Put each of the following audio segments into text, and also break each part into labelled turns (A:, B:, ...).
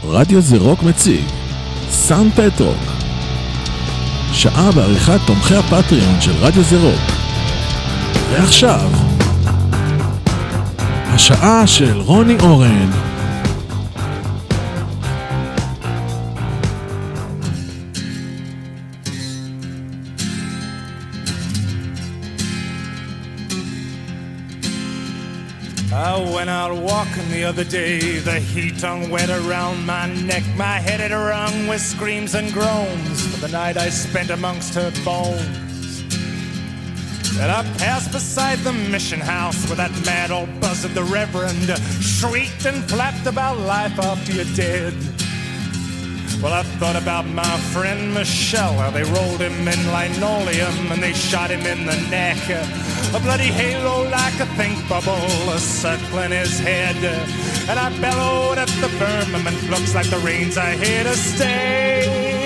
A: רדיו זה רוק מציג סאונד פטרוק, שעה בעריכת תומכי הפטריון של רדיו זה רוק. ועכשיו השעה של רוני אורן.
B: I went out walking the other day, the heat hung wet around my neck, my head had rung with screams and groans for the night I spent amongst her bones. And I passed beside the mission house where that mad old buzzard, the Reverend, shrieked and flapped about life after you're dead. Well, I thought about my friend Michelle, how they rolled him in linoleum and they shot him in the neck. A bloody halo like a think bubble circling his head. And I bellowed at the firmament, looks like the rains are here to stay.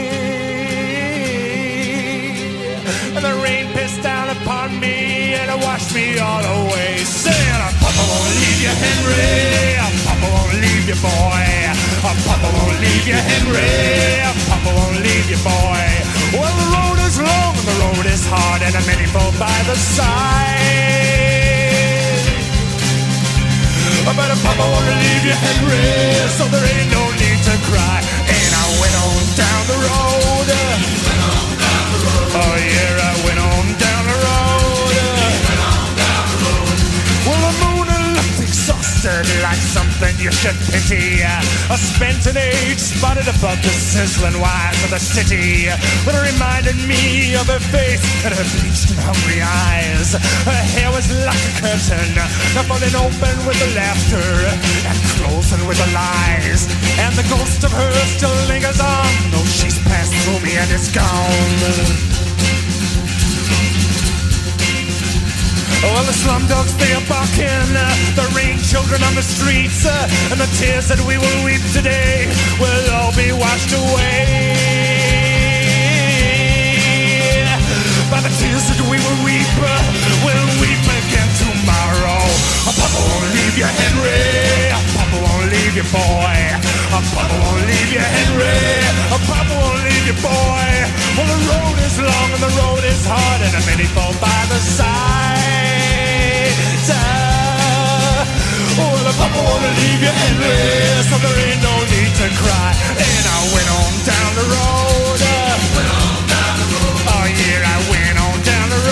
B: And the rain pissed down upon me and it washed me all away. Saying, Papa won't leave you, Henry. Papa won't leave you, boy. Papa won't leave you, Henry. Papa won't leave you, boy. Well, the road is long and the road is hard and many fall by the side. But Papa won't leave you, Henry, so there ain't no need to cry. And I went on down the road. Oh yeah, I went on down the road. Well, the moon looked exhausted, like something you should pity. A spent an age spotted above the sizzling wires of the city. But it reminded me of her face and her bleached and hungry eyes. Her hair was like a curtain, falling open with the laughter and closing with the lies. And the ghost of her still lingers on, though she's passed through me and is gone. Well, the slum dogs, they are barking, the rain children on the streets, and the tears that we will weep today will all be washed away. By the tears that we will weep, we'll weep again tomorrow. Papa won't leave you, Henry. Papa won't leave you, boy. Papa won't leave you, Henry. Papa won't leave you, boy. Well, the road is long and the road is hard, and many fall by the side. Well, Papa won't leave you, Henry, so there ain't no need to cry. And I went on down the road. Oh yeah, I went on down the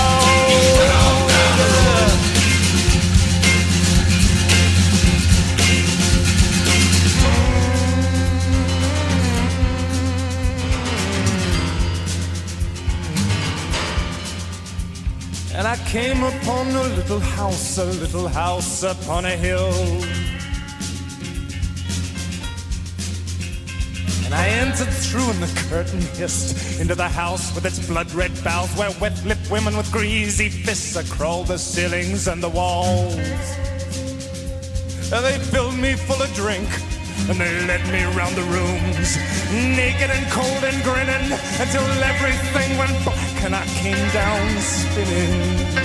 B: And I came upon a little house upon a hill. And I entered through and the curtain hissed into the house with its blood-red bowels, where wet-lipped women with greasy fists crawled the ceilings and the walls. And they filled me full of drink and they led me round the rooms, naked and cold and grinning, until everything went black and I came down spinning.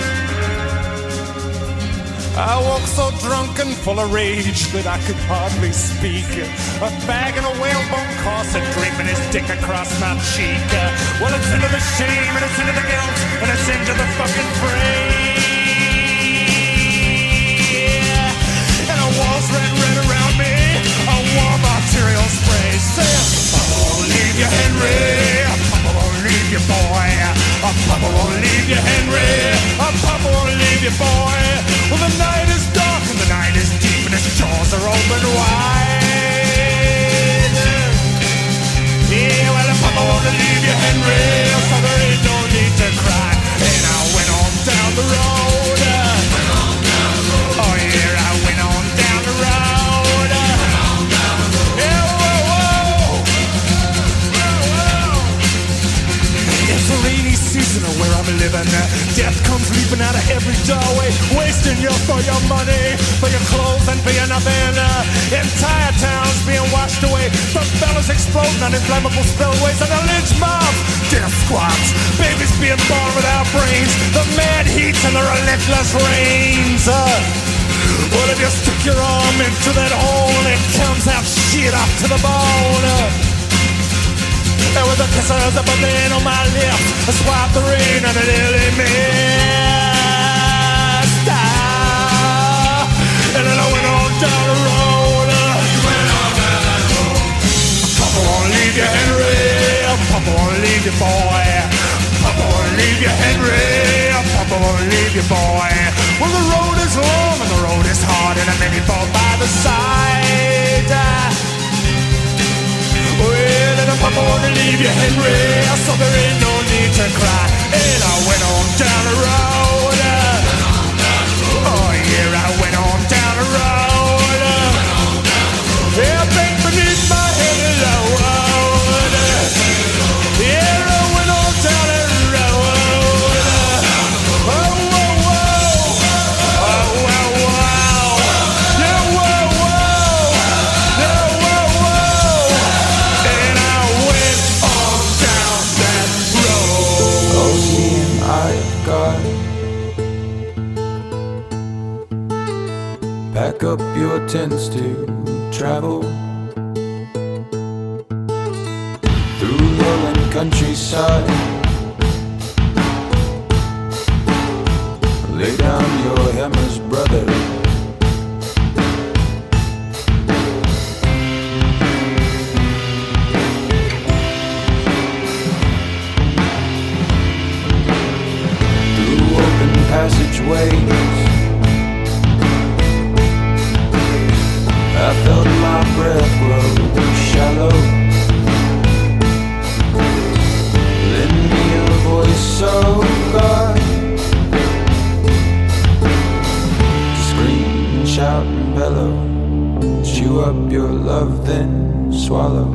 B: I woke so drunk and full of rage that I could hardly speak. A bag and a whalebone corset draping his dick across my cheek. Well, it's into the shame and it's into the guilt and it's into the fucking fray. And the walls red around me, a warm arterial spray. Say, Papa won't leave you, Henry. Papa won't leave you, boy. Papa won't leave you, Henry. Papa won't leave you, boy. Well, the night is dark and the night is deep and his jaws are open wide. Yeah, well, Papa won't leave you, Henry, so there ain't no need to cry. And I went on down the road. Oh yeah, I went on down the road. Yeah, whoa. It's a rainy season where I'm living. Death comes leaping out of every doorway, wasting for your money, for your clothes and for your nothing. Entire towns being washed away, the fellas exploding on inflammable spillways, and the lynch mob, death squads, babies being born without brains, the mad heat and the relentless rains. Well, if you stick your arm into that hole, it comes out shit after to the bone. And with the kisses of a burning on my lips, I swipe the rain and it nearly missed. And then I went on down the road. Papa won't leave you, Henry. Papa won't leave you, boy. Papa won't leave you, Henry. Papa won't leave you, boy. Well, the road is long and the road is hard, and many fall by the side. Well, and Papa won't leave you, Henry, so there ain't no need to cry. And I went on down the road. Oh yeah, I went on down the road. Everything beneath my head is a road. Yeah, I went on down the road. Oh, whoa, whoa. Oh, wow, wow. Yeah, whoa, whoa. Yeah, whoa, whoa. And I went on down that road.
C: Oh, seeing I've got. Pack up your tents to travel through rolling countryside. Lay down your hammers, brother. Through open passageways, I felt my breath grow shallow. Lend me a voice, oh God, to scream and shout and bellow. Chew up your love, then swallow.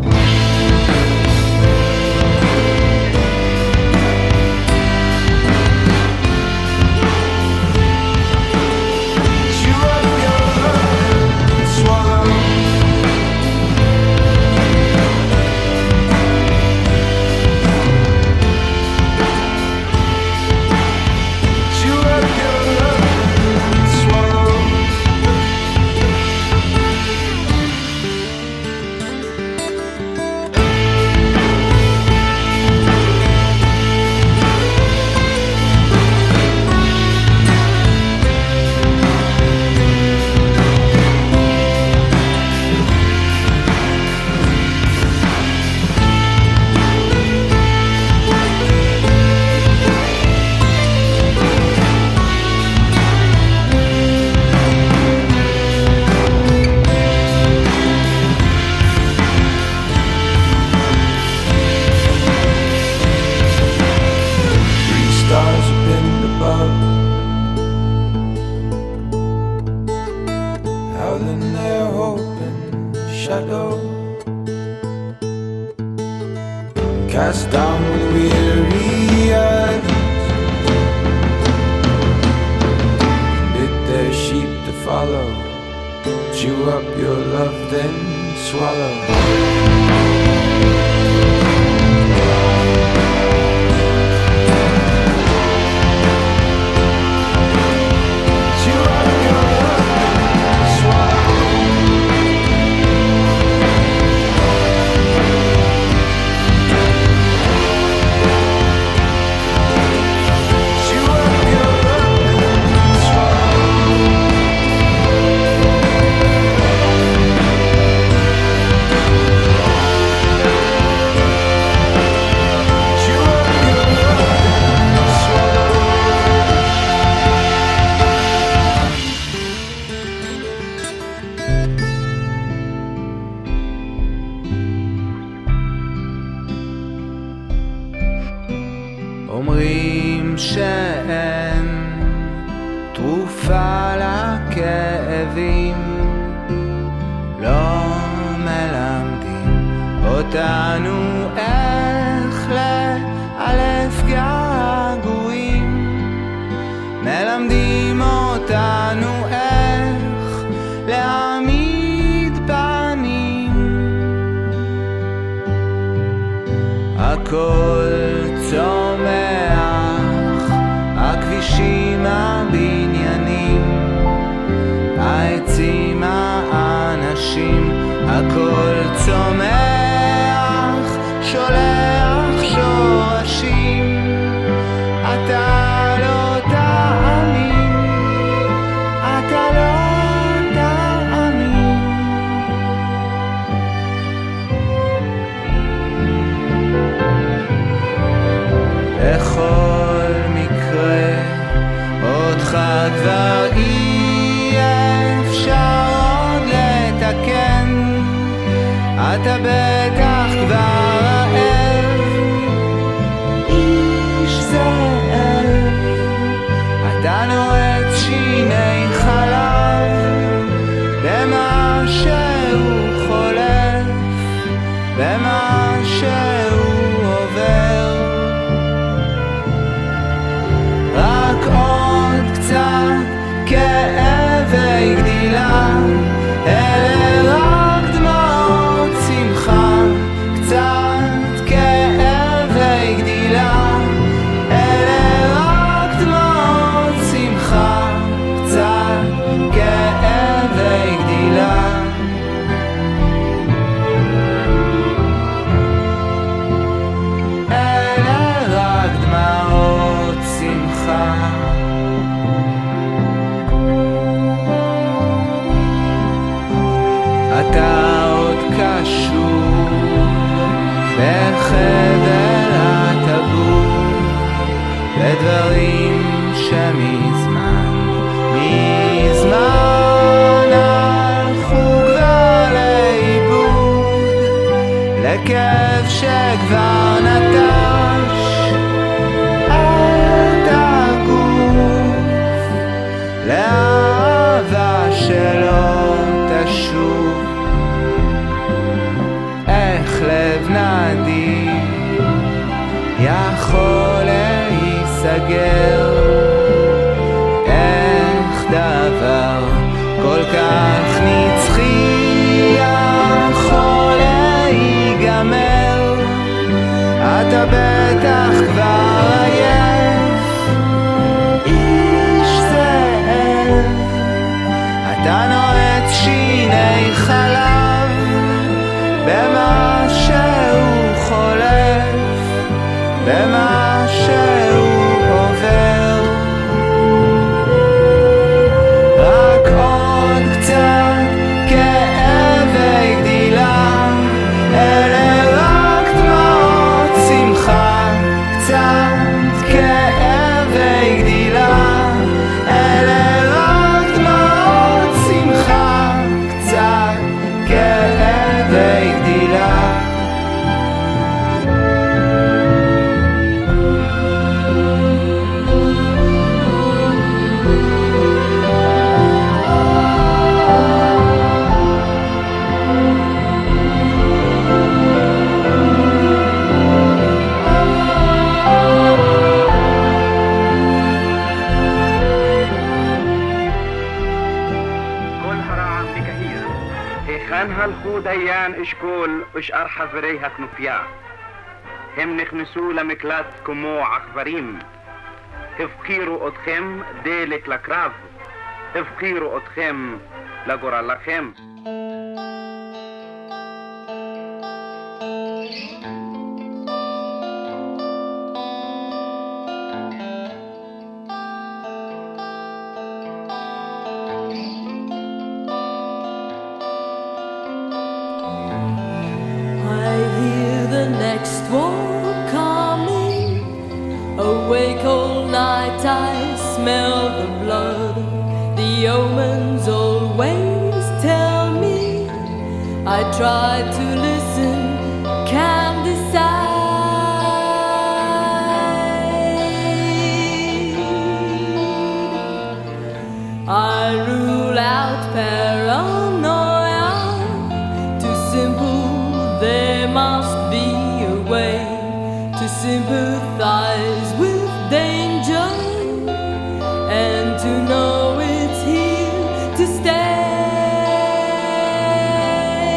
C: Howling their hope in shadow, cast down with weary eyes, bid their sheep to follow. Chew up your love, then swallow.
D: אומרים שאין תרופה לכאבים, לא מלמדים אותנו איך לאלף געגועים, מלמדים אותנו איך להעמיד פנים. הכל צומח, הכבישים, הבניינים, העצים, האנשים, הכל צומח. אתה בטח כבר רעב, איש זאב, אתה נועץ שיני חלב במה שהוא חולף, במה שהוא עובר. רק עוד קצת כאבי גדילה, אלה רק דמעות שמחה, קצת כאבי גדילה, אלה רק דמעות שמחה, קצת כאבי גדילה. אלה רק דמעות שמחה. אתה עוד קשור בחבל הטבור לדברים שמזמן, מזמן הלכו כבר לאיבוד, לכאב שכבר נטש את הגוף, לאהבה שלא תשוב. איך לב נדיב יכול להיסגר, איך דבר כל כך נצחי יכול להיגמר. אתה בטח כבר עייף, איש זאב, אתה נועץ שיני חלב במה שהוא חולף, במה שהוא עובר. רק עוד קצת כאבי גדילה, אלה רק דמעות שמחה, קצת כאבי גדילה, אלה רק דמעות שמחה, קצת כאבי גדילה.
E: היכן הלכו דיין אשכול ושאר חברי הכנופיה? הם נכנסו למקלט כמו עכברים, הפקירו אתכם דלק לקרב, הפקירו אתכם לגורלכם.
F: Next war coming, awake all night I smell the blood. The omens always tell me, I try to listen, can't decide. I rule out paranoia, too simple there must be a way to sympathize with danger and to know it's here to stay.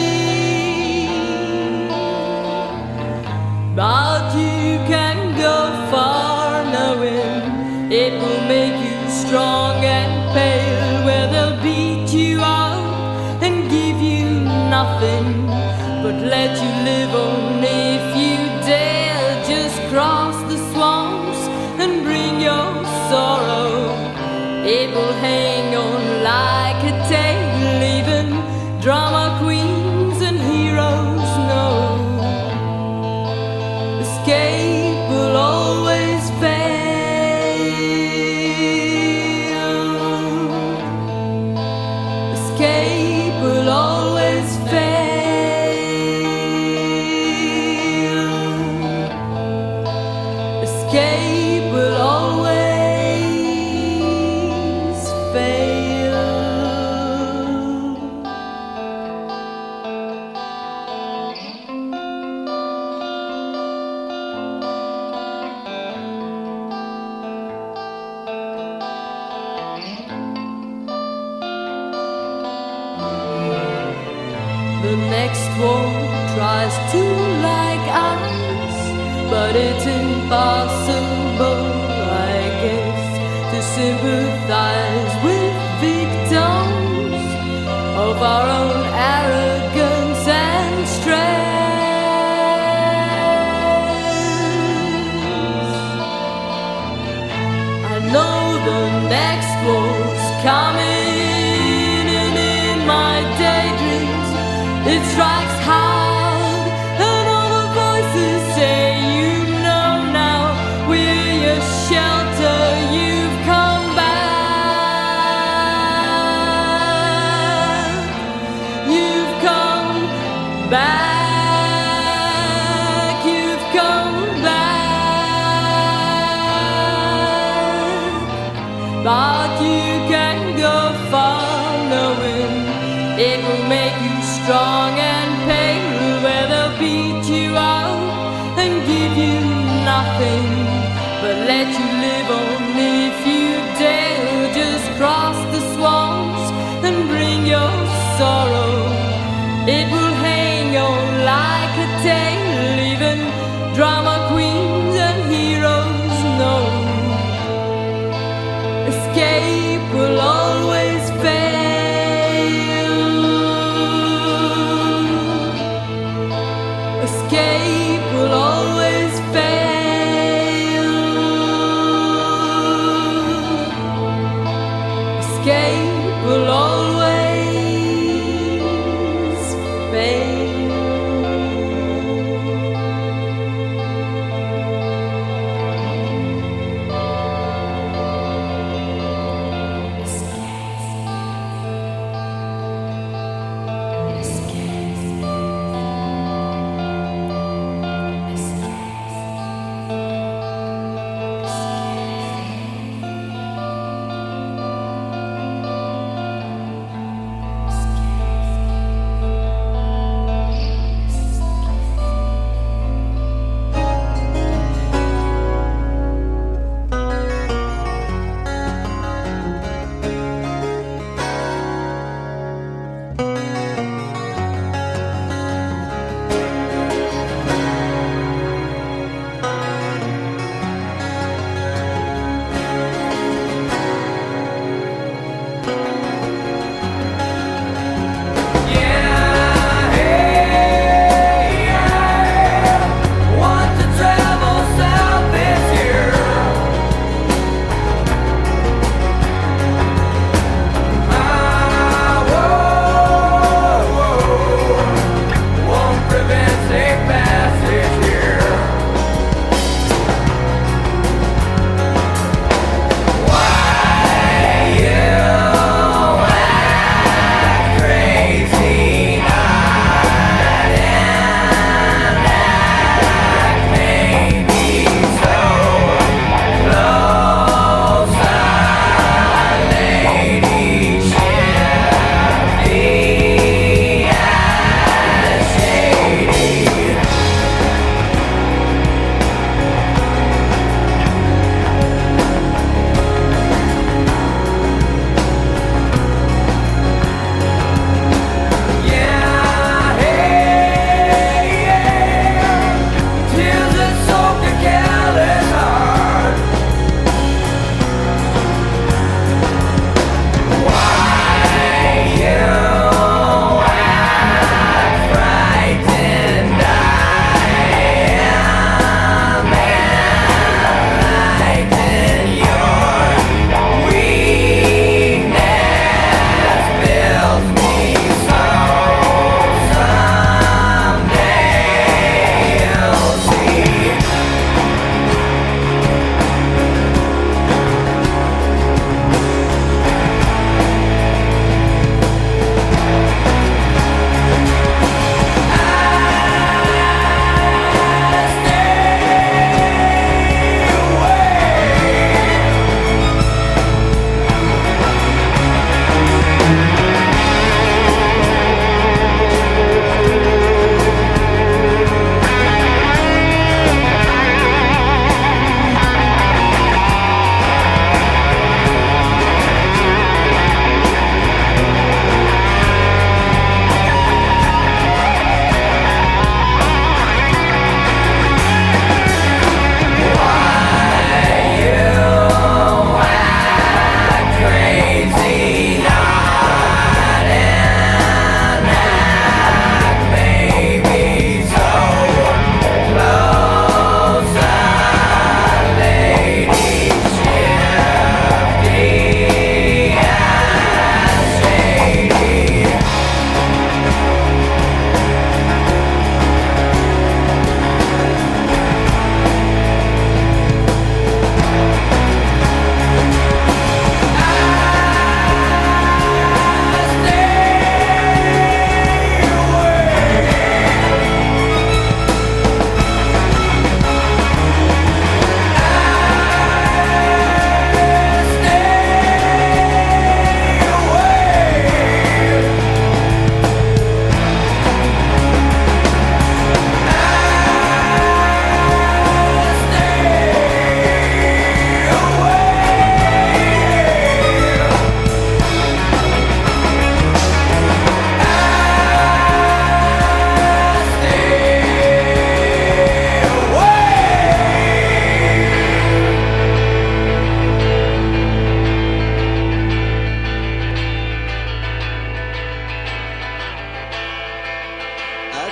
F: But you can go far knowing it will make you strong and pale, where they'll beat you up and give you nothing but let you live on if you dare. Just cross the swamps and bring your sorrow. It will hang on like a tale, even drama queens and heroes know. Escape will always fail. Escape will always fail. escape will always fail. The next one tries to like us, but it's impossible, I guess, to sympathize with victims of our own arrogance and stress. I know the next war's coming, and in my daydreams it strikes hard, and all the voices say, you know now, we're your shelter, you've come back. You've come back. You've come back. But you can go far knowing it will make you strong and pale, where they'll beat you out and give you nothing, but let you live on if you dare. Just cross the swamps and bring your sorrow. It will hang on like a tale, even drama queens and heroes know. Escape will always fail. Escape will always fail. Escape will always fail.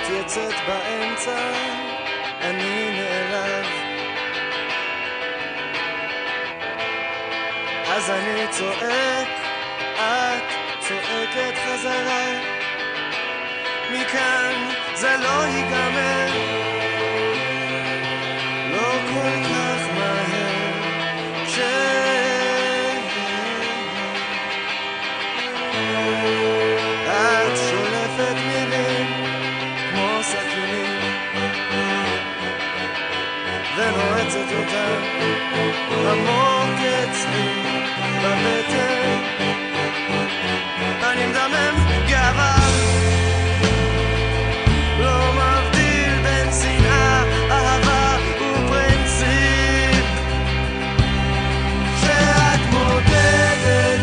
G: יוצאת באמצע, אני נעלב. אז אני צועק, את צועקת חזרה. מכאן זה לא ייגמר, לא כל כך מהר. את שולפת מילים כמו סכינים ונועצת אותם עמוק אצלי בבטן. אני מדמם גאווה, לא מבדיל בין שנאה, אהבה ופרינציפ. שאת מודדת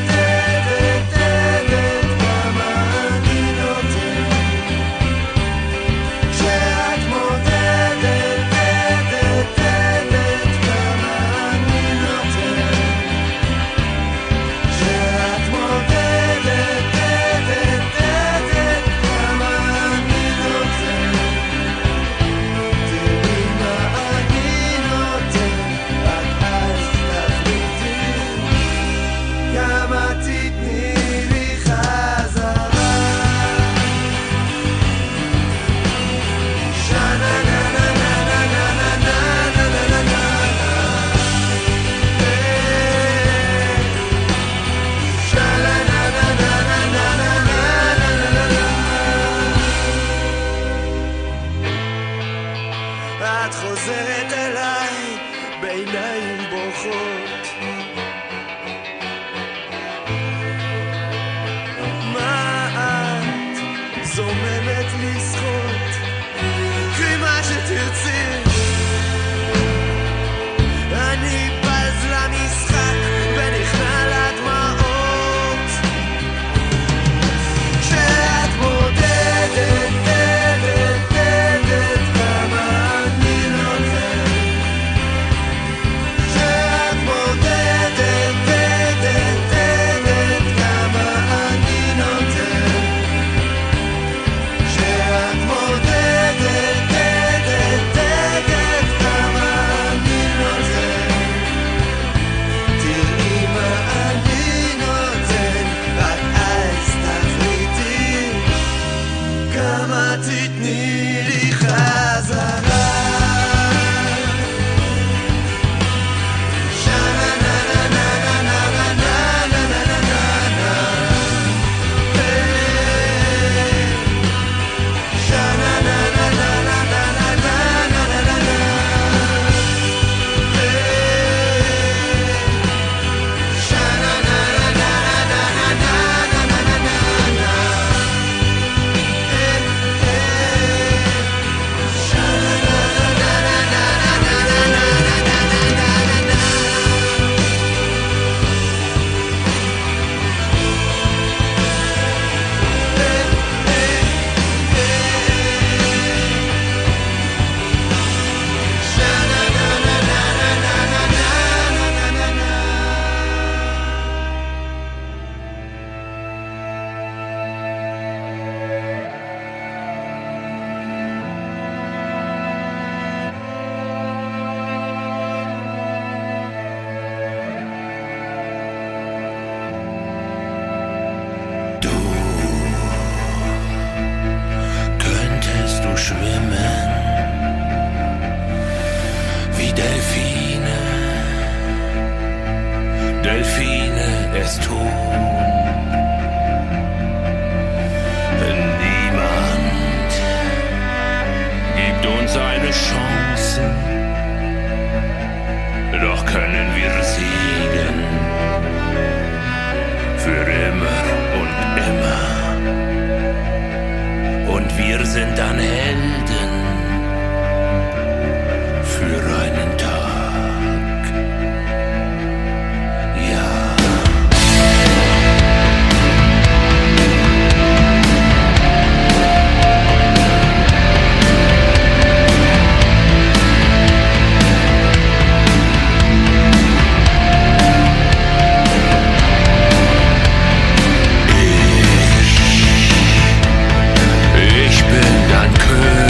H: Ich bin dein König.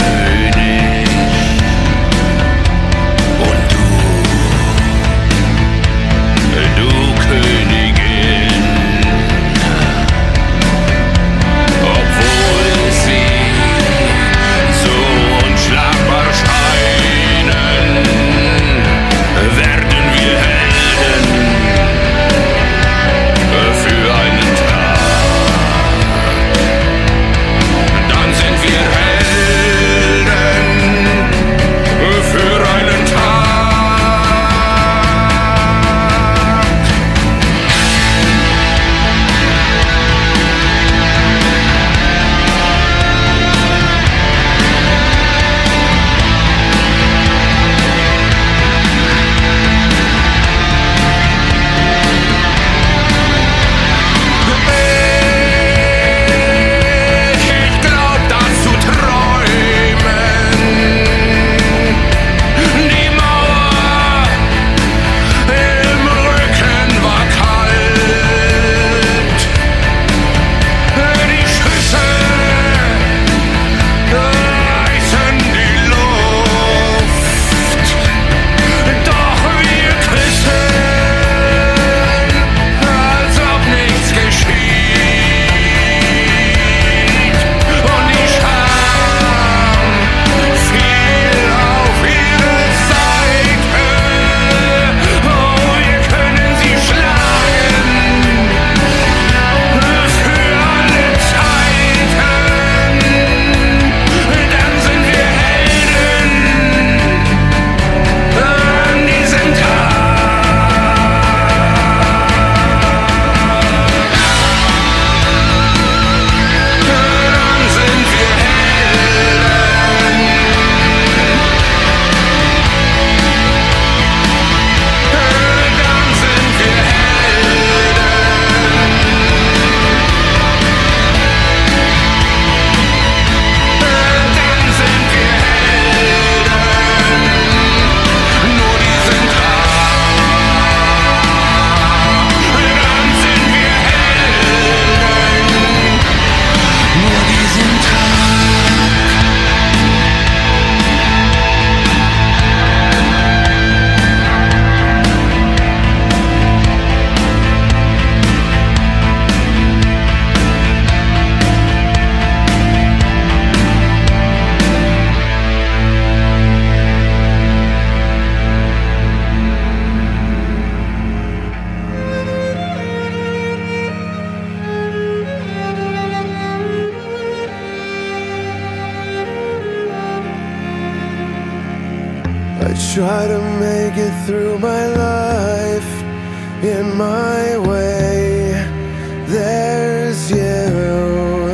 H: try to make it through my life in my way. There's you.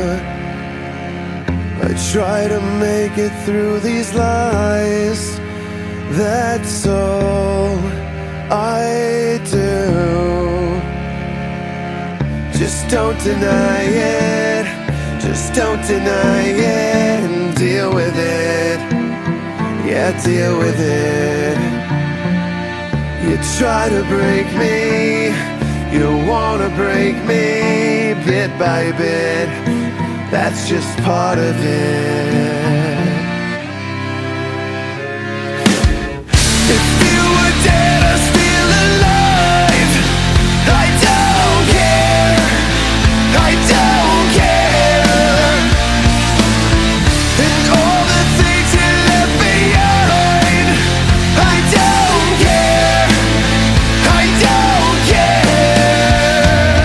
H: I try to make it through these lies. That's all I do. Just don't deny it. Just don't deny it and deal with it. Yeah, deal with it. You try to break me, you wanna break me bit by bit. That's just part of it. If you were dead or still alive, I don't care, I don't care. And all the things you left behind, I don't care, I don't care.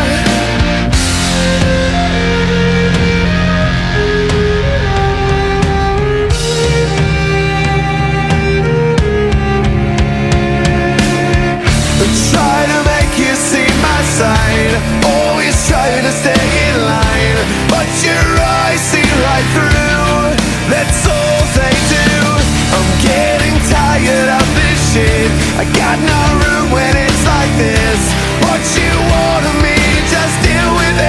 H: I try to make you see my side, always try to stay in line, but your eyes see right through, that's all they do. I'm getting tired of this shit, I got no room when it's like this. What you want of me, just deal with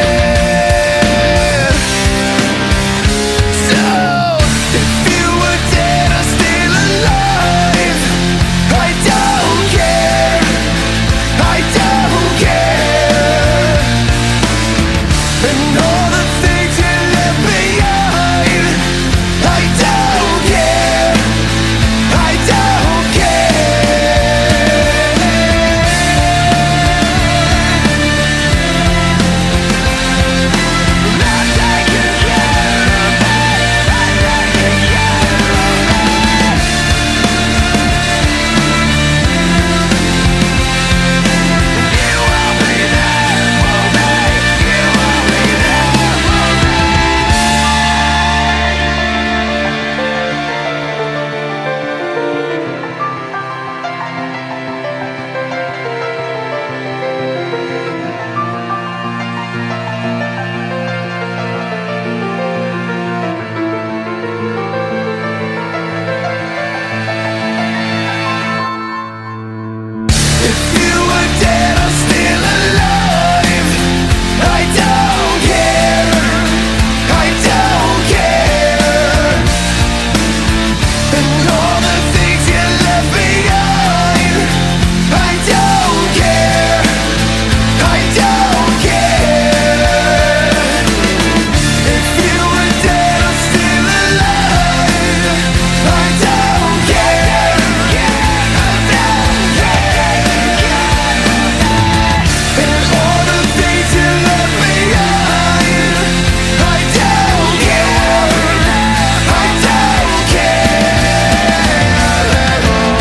H: it. So, if you were dead or still alive, I don't care, I don't care. And all the things you left behind, I don't care, I don't care. Not taking care of it, I'm taking care of it. You will be there for me, you will be there for me. If you were dead or still alive, I don't care, I don't care. And all the things you left behind, I don't care, I don't care. If you were dead or still alive, I don't care, I don't care. And all the things you left behind, I don't care, I don't care at all.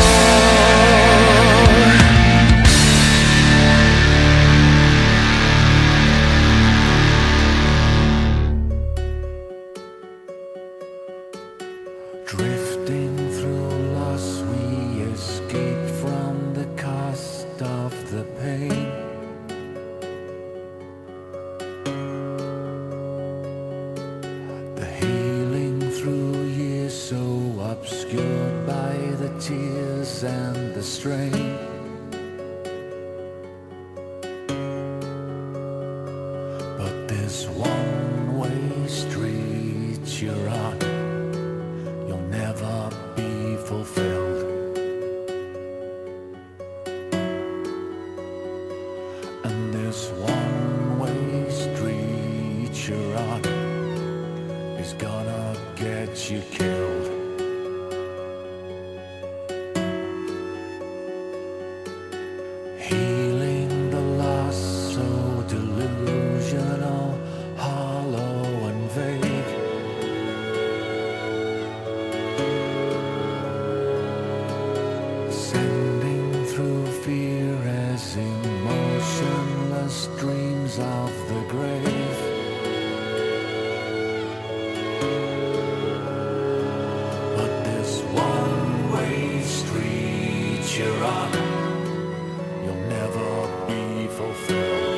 I: Drifting through loss, we escape from the cost of the pain. The healing through years so obscured by the tears and the strain. But this one-way street you're on, you'll never be fulfilled. And this one-way street you're on is gonna get you killed. you're on, you'll never be fulfilled.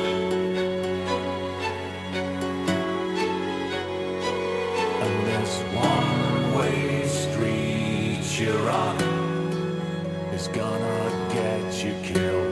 I: And this one-way street you're on is gonna get you killed.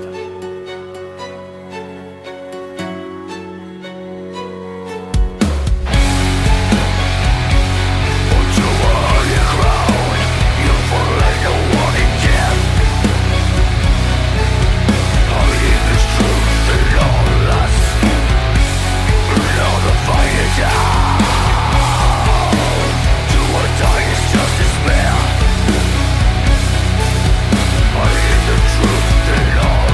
J: Truth, the law.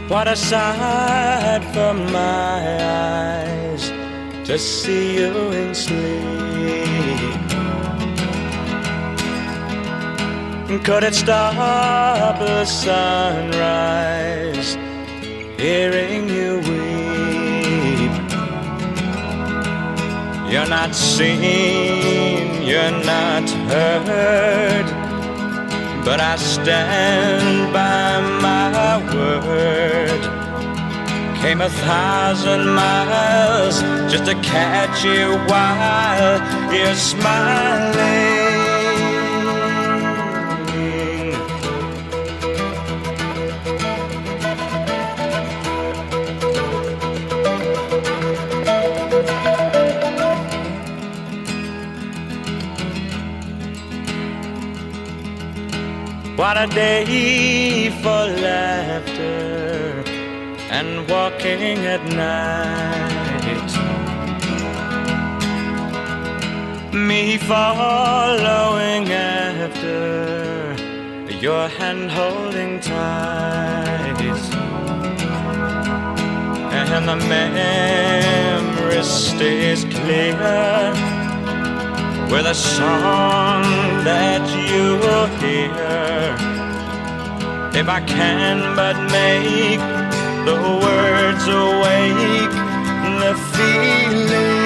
J: What a sight for my eyes to see you in sleep. Could it stop the sunrise, hearing you weep? You're not seen, you're not heard, but I stand by my word. Came 1,000 miles just to catch you while you're smiling. What a day for laughter and walking at night. Me following after, your hand holding tight. And the memory stays clear with a song that you'll hear. If I can but make the words awake the feeling.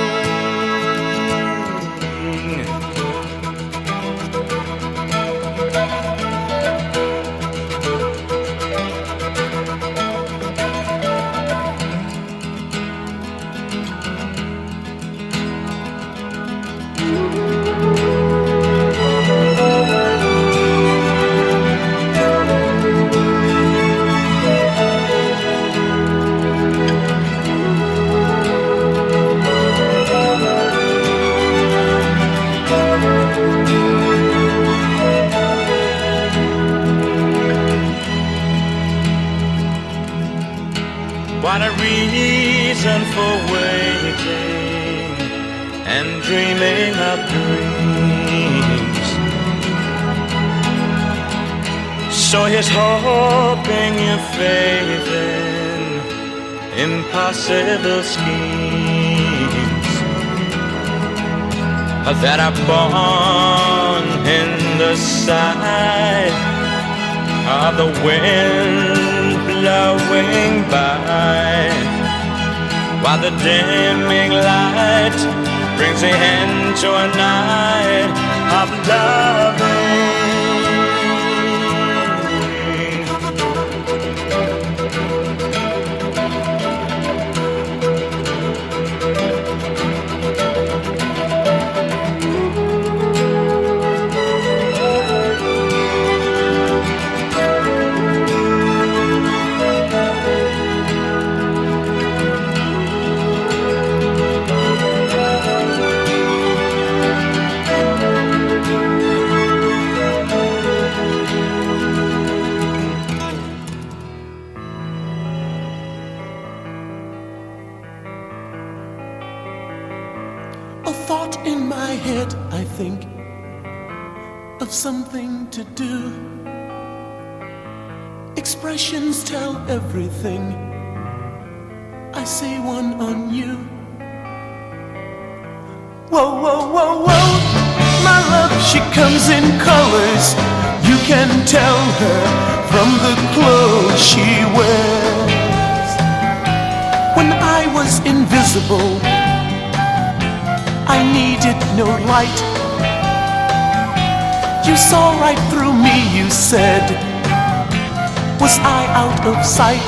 J: What a reason for waiting and dreaming of dreams. So here's hoping you faith in impossible schemes that are born in the sight of the wind blowing by, while the dimming light brings the end to a night of loving.
K: In my head I think of something to do. Expressions tell everything. I see one on you. Whoa, whoa, whoa, whoa. My love, she comes in colors. You can tell her from the clothes she wears. When I was invisible, I needed no light. You saw right through me, you said. Was I out of sight?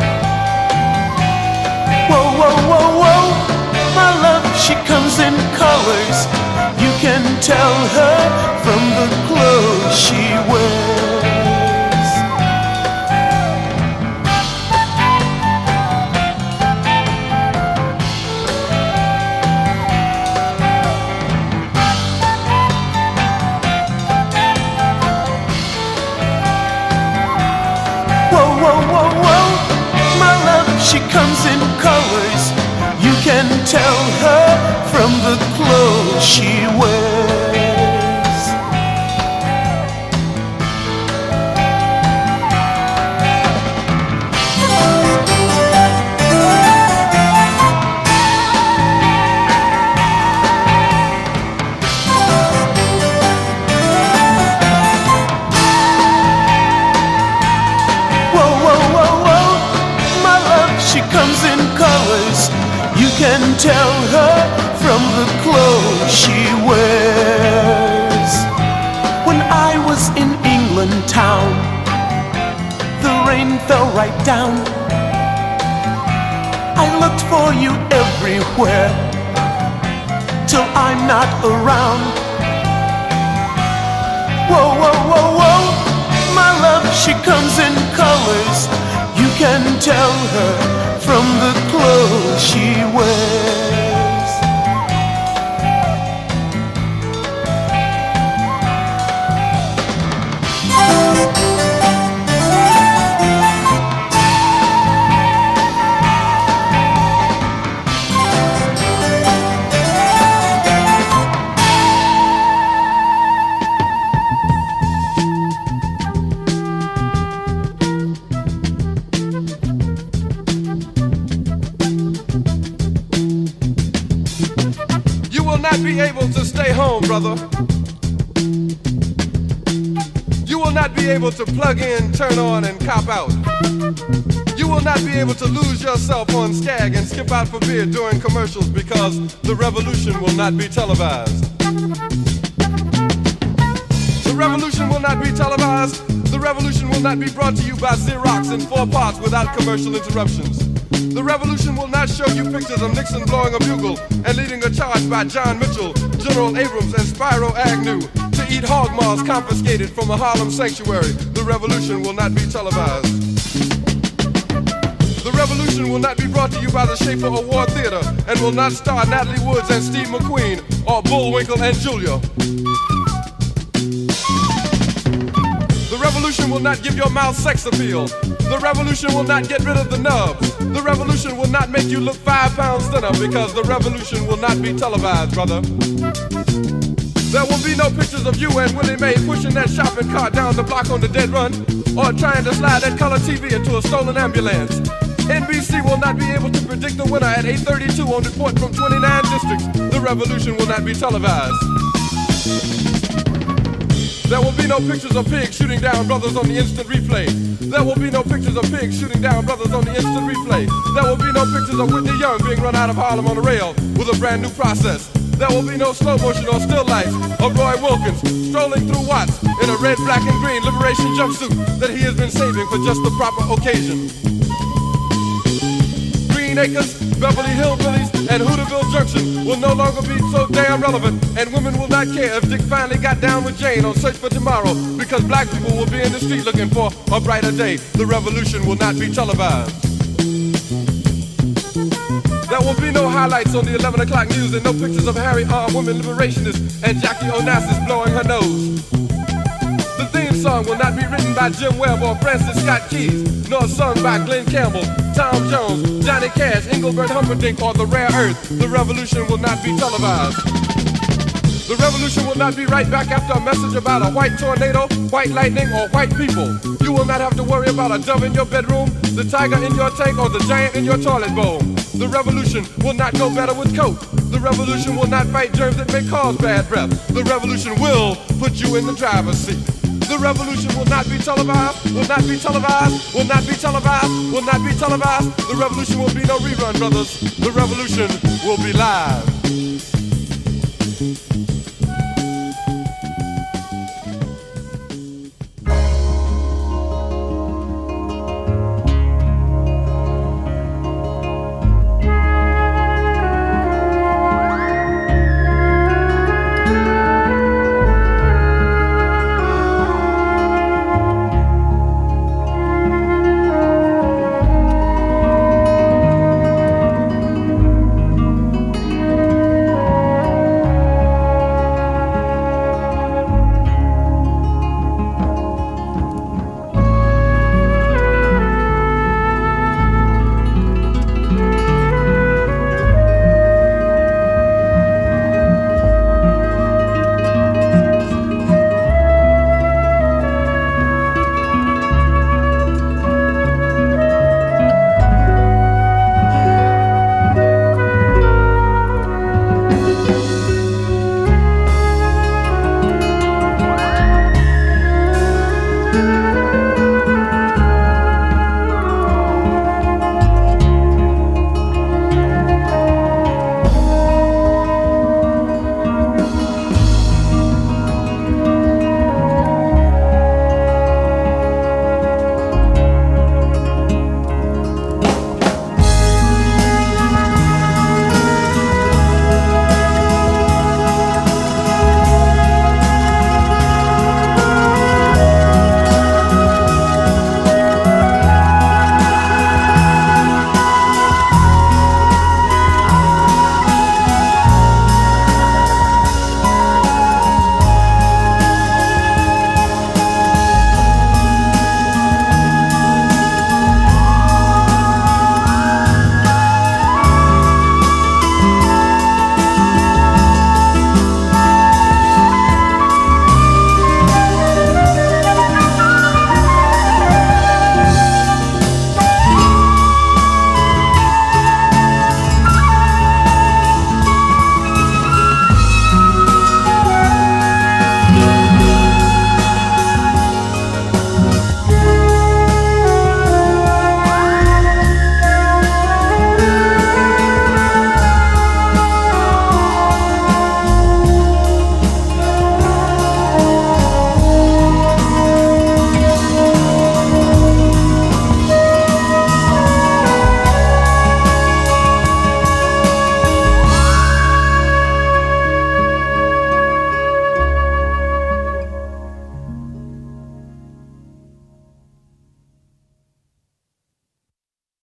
K: Whoa, whoa, whoa, whoa. My love, she comes in colors. You can tell her from the clothes she wears. She comes in colors. You can tell her from the clothes she wears. comes in colors. You can tell her from the clothes she wears. When I was in England town, the rain fell right down. I looked for you everywhere till I'm not around. Whoa, whoa, whoa, whoa, my love, she comes in colors. You can tell her from the clothes she wears.
L: Be able to stay home, brother. You will not be able to plug in, turn on, and cop out. You will not be able to lose yourself on Skag and skip out for beer during commercials because the revolution will not be televised. The revolution will not be televised. The revolution will not be brought to you by Xerox in 4 parts without commercial interruptions. The revolution will not show you pictures of Nixon blowing a bugle and leading a charge by John Mitchell, General Abrams, and Spyro Agnew to eat hog maws confiscated from a Harlem sanctuary. The revolution will not be televised. The revolution will not be brought to you by the Schaefer Award Theater and will not star Natalie Woods and Steve McQueen or Bullwinkle and Julia. The revolution will not give your mouth sex appeal. The revolution will not get rid of the nubs. The revolution will not make you look 5 pounds thinner because the revolution will not be televised, brother. There will be no pictures of you and Willie Mae pushing that shopping cart down the block on the dead run or trying to slide that color TV into a stolen ambulance. NBC will not be able to predict the winner at 8:32 on report from 29 districts. The revolution will not be televised. There will be no pictures of pigs shooting down brothers on the instant replay. There will be no pictures of pigs shooting down brothers on the instant replay. There will be no pictures of Whitney Young being run out of Harlem on a rail with a brand new process. There will be no slow motion or still life of Roy Wilkins strolling through Watts in a red, black, and green liberation jumpsuit that he has been saving for just the proper occasion. Green Acres, Beverly Hillbillies, and Hooterville Junction will no longer be so damn relevant, and women will not care if Dick finally got down with Jane on Search for Tomorrow, because black people will be in the street looking for a brighter day. The revolution will not be televised. There will be no highlights on the 11 o'clock news and no pictures of Harry armed women liberationists and Jackie Onassis blowing her nose. The theme song will not be written by Jim Webb or Francis Scott Keys, nor sung by Glenn Campbell, Tom Jones, Johnny Cash, Engelbert Humperdinck, or The Rare Earth. The revolution will not be televised. The revolution will not be right back after a message about a white tornado, white lightning, or white people. You will not have to worry about a dove in your bedroom, the tiger in your tank, or the giant in your toilet bowl. The revolution will not go better with Coke. The revolution will not fight germs that may cause bad breath. The revolution will put you in the driver's seat. The revolution will not be televised, will not be televised, will not be televised, will not be televised. The revolution will be no rerun, brothers. The revolution will be live.